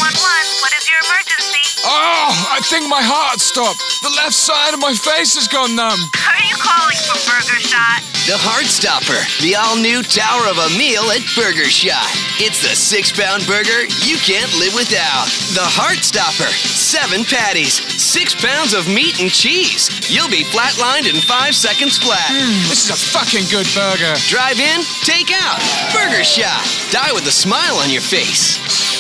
911. What is your emergency? Oh, I think my heart stopped. The left side of my face has gone numb. Are you calling for Burger Shot? The Heart Stopper, the all-new tower of a meal at Burger Shot. It's the 6-pound burger you can't live without. The Heart Stopper, 7 patties, 6 pounds of meat and cheese. You'll be flatlined in 5 seconds flat. This is a fucking good burger. Drive in, take out. Burger Shot. Die with a smile on your face.